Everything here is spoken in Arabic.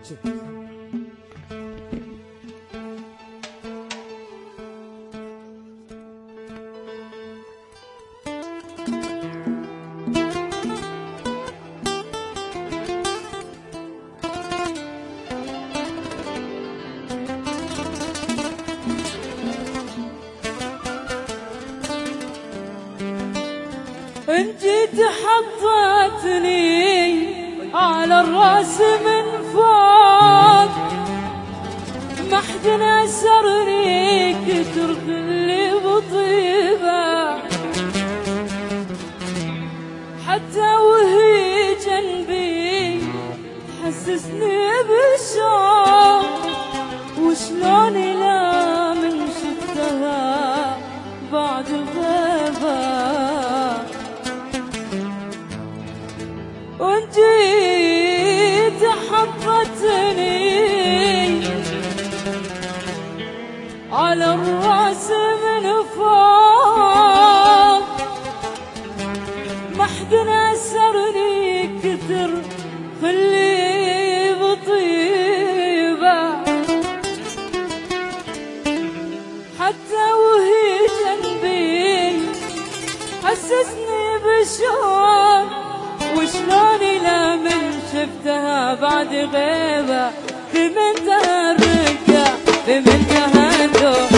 انت حطتني على الراس من فوق، ما حد نسرني كتر اللي بطيبه، حتى وهي جنبي تحسسني بالشوق، وشلون لا من شفتها بعد غيبه، وانتي تحطتني على الراس من فوق، ما حد نسرني كثر خلي بطيبه، حتى وهي جنبي حسسني بشوق، وشلوني لا من شفتها بعد غيبة، في منتهى الرقة في منتهى الذوق،